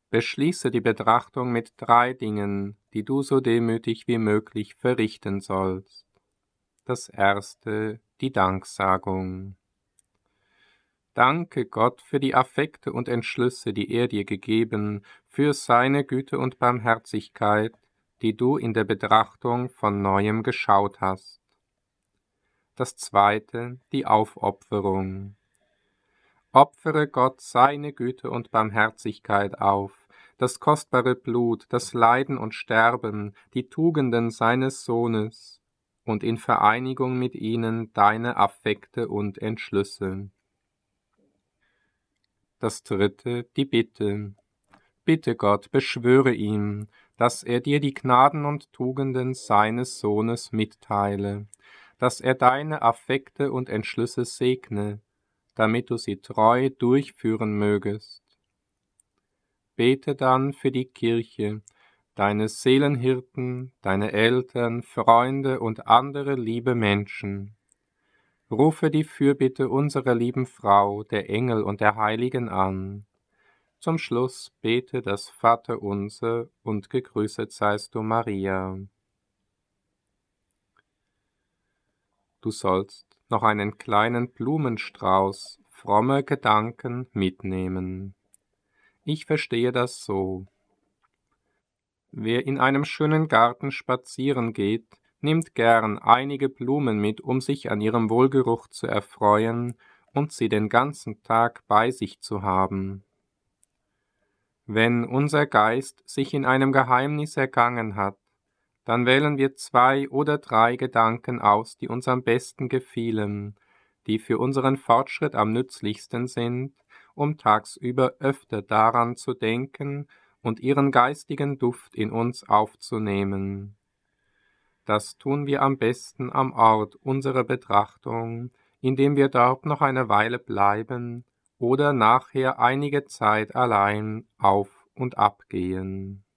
Beschließe die Betrachtung mit 3 Dingen, die du so demütig wie möglich verrichten sollst. Das erste, die Danksagung. Danke Gott für die Affekte und Entschlüsse, die er dir gegeben, für seine Güte und Barmherzigkeit, die du in der Betrachtung von Neuem geschaut hast. Das zweite, die Aufopferung. Opfere Gott seine Güte und Barmherzigkeit auf, das kostbare Blut, das Leiden und Sterben, die Tugenden seines Sohnes und in Vereinigung mit ihnen deine Affekte und Entschlüsse. Das dritte, die Bitte. Bitte Gott, beschwöre ihm, dass er dir die Gnaden und Tugenden seines Sohnes mitteile, dass er deine Affekte und Entschlüsse segne, damit du sie treu durchführen mögest. Bete dann für die Kirche, deine Seelenhirten, deine Eltern, Freunde und andere liebe Menschen. Rufe die Fürbitte unserer lieben Frau, der Engel und der Heiligen an. Zum Schluss bete das Vaterunser und gegrüßet seist du, Maria. Du sollst noch einen kleinen Blumenstrauß frommer Gedanken mitnehmen. Ich verstehe das so. Wer in einem schönen Garten spazieren geht, nimmt gern einige Blumen mit, um sich an ihrem Wohlgeruch zu erfreuen und sie den ganzen Tag bei sich zu haben. Wenn unser Geist sich in einem Geheimnis ergangen hat, dann wählen wir 2 oder 3 Gedanken aus, die uns am besten gefielen, die für unseren Fortschritt am nützlichsten sind, um tagsüber öfter daran zu denken und ihren geistigen Duft in uns aufzunehmen. Das tun wir am besten am Ort unserer Betrachtung, indem wir dort noch eine Weile bleiben oder nachher einige Zeit allein auf und ab gehen.